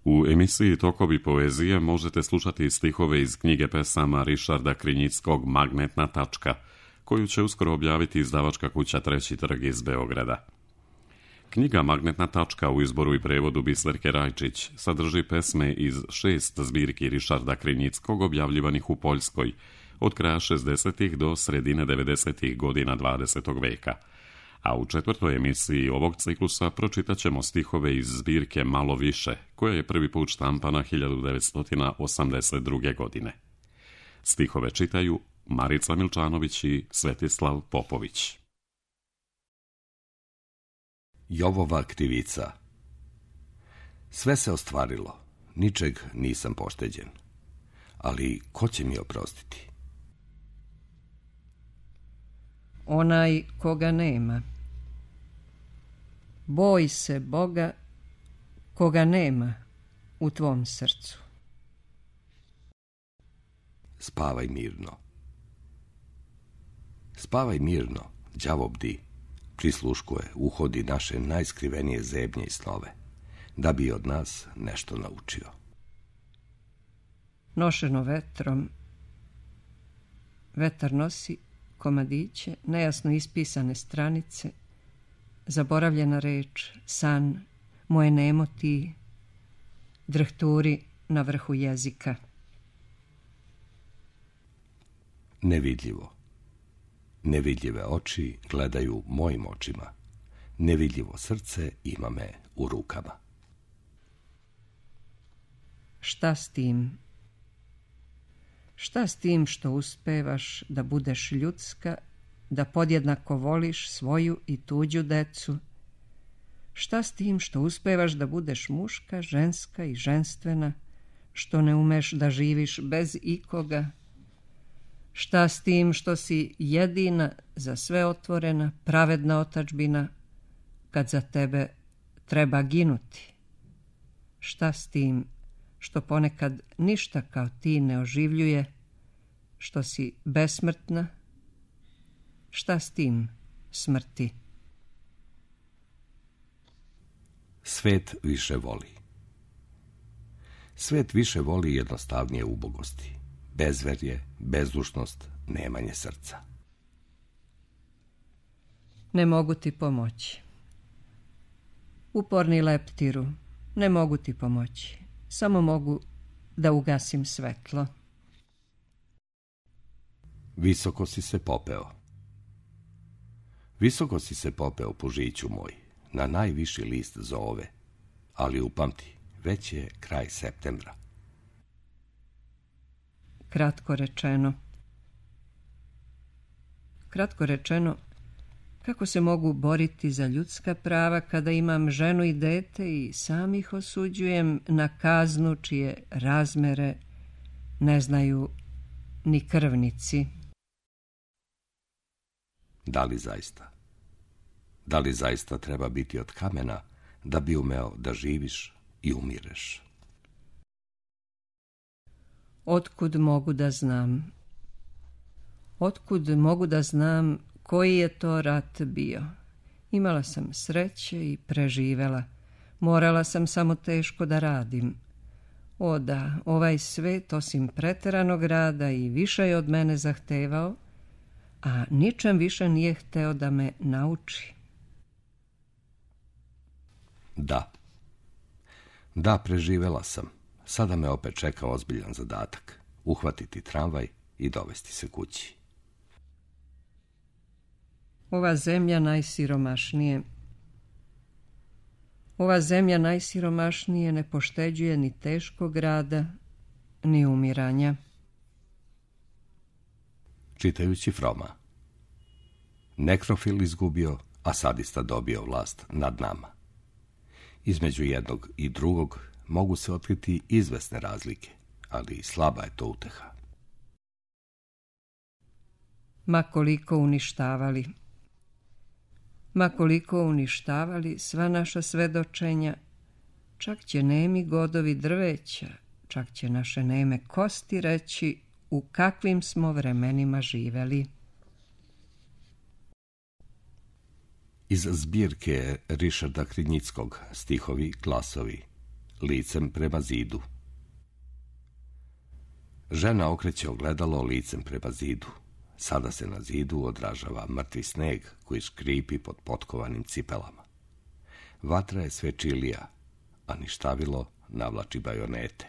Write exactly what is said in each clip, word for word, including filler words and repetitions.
U emisiji Tokovi poezije možete slušati stihove iz knjige pesama Rišarda Krinjickog Magnetna tačka, koju će uskoro objaviti izdavačka kuća Treći trg iz Beograda. Knjiga Magnetna tačka u izboru i prevodu Biserke Rajčić sadrži pesme iz šest zbirki Rišarda Krinjickog objavljivanih u Poljskoj od kraja šezdesetih do sredine devedesetih godina dvadesetog veka. A u četvrtoj emisiji ovog ciklusa pročitat ćemo stihove iz zbirke Malo više, koja je prvi put štampana hiljadu devetsto osamdeset druge. godine. Stihove čitaju Marica Milčanović i Svetislav Popović. Jovova krivica. Sve se ostvarilo, ničeg nisam pošteđen. Ali ko će mi oprostiti? Onaj koga nema. Boj se Boga koga nema u tvom srcu. Spavaj mirno. Spavaj mirno, đavo bdi, prisluškuje, uhodi naše najskrivenije zebnje i snove, da bi od nas nešto naučio. Nošeno vetrom, vetar nosi komadiće, nejasno ispisane stranice, zaboravljena reč, san, moje nemo ti, drhturi na vrhu jezika. Nevidljivo. Nevidljive oči gledaju mojim očima. Nevidljivo srce ima me u rukama. Šta s tim? Šta s tim što uspevaš da budeš ljudska, da podjednako voliš svoju i tuđu decu? Šta s tim što uspevaš da budeš muška, ženska i ženstvena, što ne umeš da živiš bez ikoga? Šta s tim što si jedina, za sve otvorena, pravedna otadžbina, kad za tebe treba ginuti? Šta s tim što ponekad ništa kao ti ne oživljuje, što si besmrtna? Šta s tim smrti? Svet više voli. Svet više voli jednostavnije ubogosti. Bezverje, bezdušnost, nemanje srca. Ne mogu ti pomoći. Uporni leptiru, ne mogu ti pomoći. Samo mogu da ugasim svetlo. Visoko si se popeo. Visoko si se popeo, pužiću moj, na najviši list zove, ali upamti, već je kraj septembra. Kratko rečeno. Kratko rečeno, kako se mogu boriti za ljudska prava kada imam ženu i dete i sam ih osuđujem na kaznu čije razmere ne znaju ni krvnici? Da li zaista? Da li zaista treba biti od kamena da bi umeo da živiš i umireš? Otkud mogu da znam? Otkud mogu da znam koji je to rat bio? Imala sam sreće i preživela. Morala sam samo teško da radim. O da, ovaj svet osim preteranog rada i više je od mene zahtevao, a ničem više nije hteo da me nauči. Da. Da, preživela sam. Sada me opet čeka ozbiljan zadatak. Uhvatiti tramvaj i dovesti se kući. Ova zemlja najsiromašnije. Ova zemlja najsiromašnije ne pošteđuje ni teškog rada, ni umiranja. Čitajući Froma. Nekrofil izgubio, a sadista dobio vlast nad nama. Između jednog i drugog mogu se otkriti izvesne razlike, ali slaba je to uteha. Ma koliko uništavali. Ma koliko uništavali sva naša svedočenja, čak će nemi godovi drveća, čak će naše neme kosti reći u kakvim smo vremenima živeli. Iz zbirke Rišarda Krinjickog stihovi, glasovi, licem prema zidu. Žena okreće ogledalo licem prema zidu. Sada se na zidu odražava mrtvi sneg koji škripi pod potkovanim cipelama. Vatra je sve čilija, a ništavilo navlači bajonete.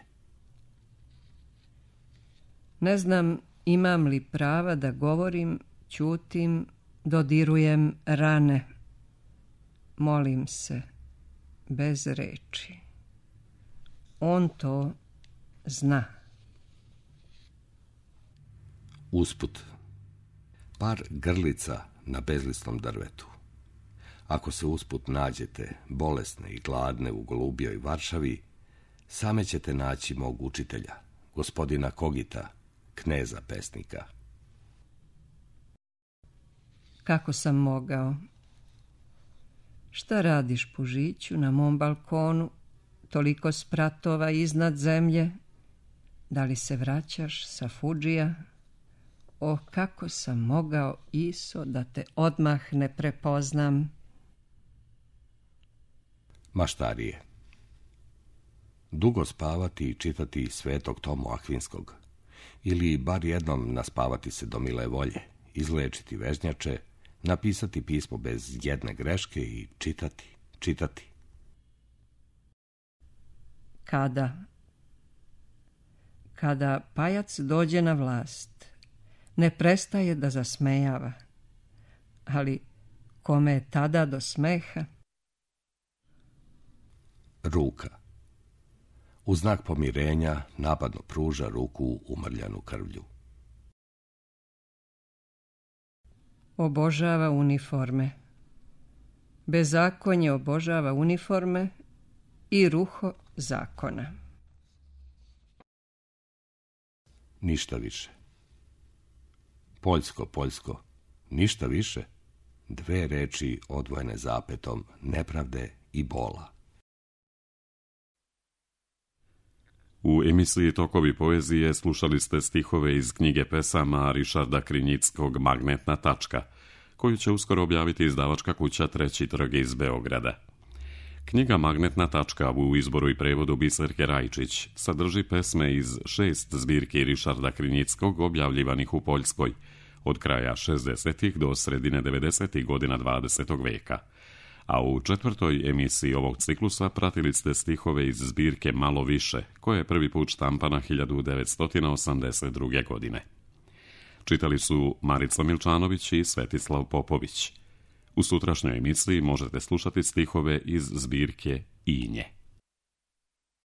Ne znam imam li prava da govorim, ćutim, dodirujem rane. Molim se, bez reči. On to zna. Usput, par grlica na bezlisnom drvetu. Ako se usput nađete, bolesne i gladne u golubijoj Varšavi, same ćete naći mog učitelja, gospodina Kogita, kneza pesnika. Kako sam mogao? Šta radiš, Pužiću, na mom balkonu, toliko spratova iznad zemlje? Da li se vraćaš sa Fudžija? O, kako sam mogao, Iso, da te odmah ne prepoznam. Maštarije. Dugo spavati i čitati Svetog Tomu Akvinskog, ili bar jednom naspavati se do mile volje, izlečiti vežnjače, napisati pismo bez jedne greške i čitati, čitati. Kada? Kada pajac dođe na vlast, ne prestaje da zasmejava, ali kome je tada do smeha? Ruka. U znak pomirenja napadno pruža ruku umrljanu krvlju. Obožava uniforme. Bezakonje obožava uniforme i ruho zakona. Ništa više. Poljsko, Poljsko, ništa više. Dve reči odvojene zapetom nepravde i bola. U emisiji Tokovi poezije slušali ste stihove iz knjige pesama Rišarda Krinjickog Magnetna tačka, koju će uskoro objaviti izdavačka kuća Treći trg iz Beograda. Knjiga Magnetna tačka u izboru i prevodu Biserke Rajčić sadrži pesme iz šest zbirki Rišarda Krinjickog objavljivanih u Poljskoj od kraja šezdesetih do sredine devedesetih godina dvadesetog veka. A u četvrtoj emisiji ovog ciklusa pratili ste stihove iz zbirke Malo više, koja je prvi put štampana hiljadu devetsto osamdeset druge. godine. Čitali su Marica Milčanović i Svetislav Popović. U sutrašnjoj emisiji možete slušati stihove iz zbirke Inje.